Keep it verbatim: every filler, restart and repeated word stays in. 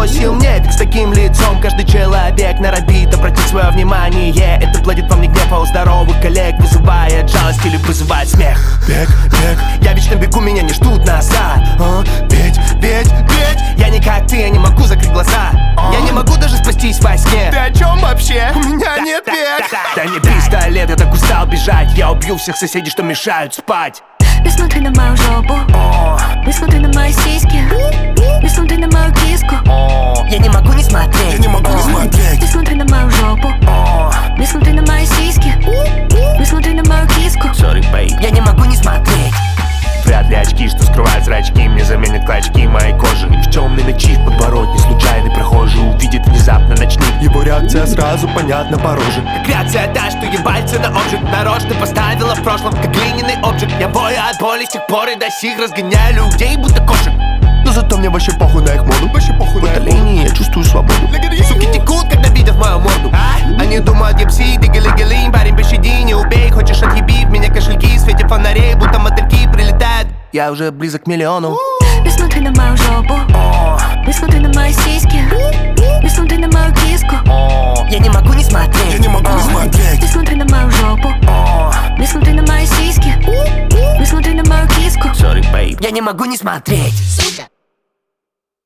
сил мне, ведь с таким лицом каждый человек норовит обратить свое внимание. Это плодит во мне гнев, а у здоровых коллег вызывает жалость или вызывает смех. Бег, бег, я вечно бегу, меня не ждут назад. а, ведь, ведь, ведь я не как ты, я не могу закрыть глаза. а. Я не могу даже спастись во сне. Ты о чем вообще? У меня нет да, век. да, да, да не пистолет, я так устал бежать. Я убью всех соседей, что мешают спать. Не смотри на мою жопу, О, не смотри на мои сиськи, не смотри на мою киску. о, я не могу не смотреть. Я не могу не смотреть. Не смотри на мою жопу, О, не смотри на мои сиськи, не смотри на мою киску. sorry, babe, я не могу не смотреть. Вряд ли очки, что скрывают зрачки, мне заменят клочки моей кожи. В темной ночи в подворотне случайный прохожий увидит внезапно ночник. Его реакция сразу понятна по роже. Как реакция та, что ебальца на обжиг нарочно поставила в прошлом, как глиняный обжиг. Я бою от боли с тех пор и до сих разгоняю людей, будто кошек. Но зато мне вообще похуй на их моду. Вообще похуй на их моду. линии я чувствую свободу. Суки текут, когда видят мою морду. Они думают, я пси, дигали-галим, парень, пощади, не убей. Хочешь отъеби, в меня кошельки в свете фонарей, будто мотыльки прилетают. Я уже близок к миллиону. Не смотри на мою жопу, О, не смотри на мои сиськи, не смотри на мою киску. о, я не могу не смотреть. Я не могу не смотреть. Не смотри на мою жопу, О, не смотри на мои сиськи, не смотри на мою киску. sorry, babe, я не могу не смотреть.